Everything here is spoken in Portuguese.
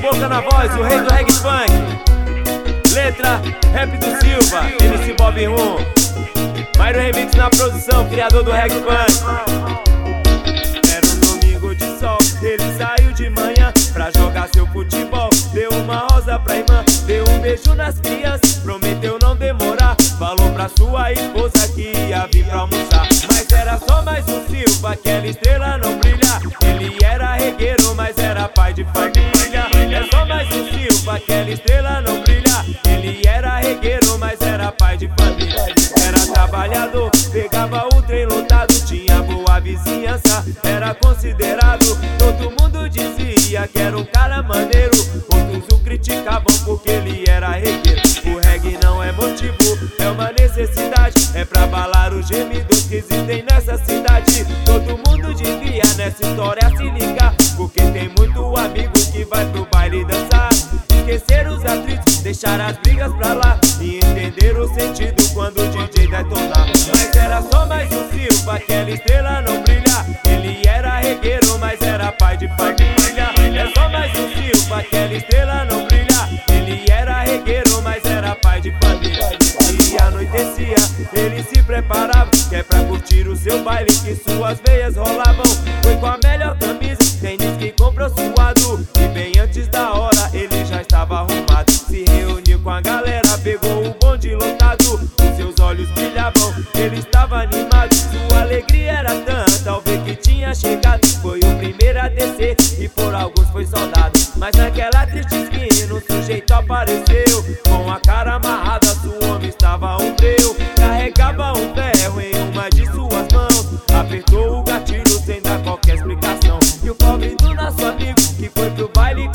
Boca na voz, o rei do reggae funk. Letra, rap do Silva, MC Bob Rum. Mairo Remix na produção, criador do reggae funk. Era um domingo de sol, ele saiu de manhã pra jogar seu futebol. Deu uma rosa pra irmã, deu um beijo nas crianças, prometeu não demorar. Falou pra sua esposa que ia vir pra almoçar. Mas era só mais um Silva, aquela estrela não brilha. Ele era regueiro, mas era pai de família. É só mais um Silva, aquela estrela não brilha. Ele era regueiro, mas era pai de família. Era trabalhador, pegava o trem lotado, tinha boa vizinhança, era considerado. Todo mundo dizia que era um cara maneiro, outros o criticavam porque ele era regueiro. O reggae não é motivo, é uma necessidade, é pra abalar os gemidos que existem nessa cidade. Todo mundo devia nessa história se ligar, porque tem muito amigo que vai pro baile dançar. Esquecer os atritos, deixar as brigas pra lá e entender o sentido quando o DJ detonar. Mas era só mais um Silva, aquela estrela não brilha. Ele era regueiro, mas era pai de família. É só mais um Silva, aquela estrela não brilha. Ele era regueiro, mas era pai de família. E anoitecia, ele se preparava, que é pra curtir o seu baile, que suas veias rolavam. Foi com a melhor camisa, tênis que comprou suado, e bem antes da hora ele já estava arrumado. Se reuniu com a galera, pegou o bonde lotado, os seus olhos brilhavam, ele estava animado. Sua alegria era tanta ao ver que tinha chegado. Foi o primeiro a descer e por alguns foi soldado. Mas naquela triste esquina um sujeito apareceu, com a cara amarrada, seu homem estava um breu. Carregava um ferro em uma de suas mãos, apertou o gatilho sem dar qualquer explicação. E o pobre do nosso amigo, que foi pro baile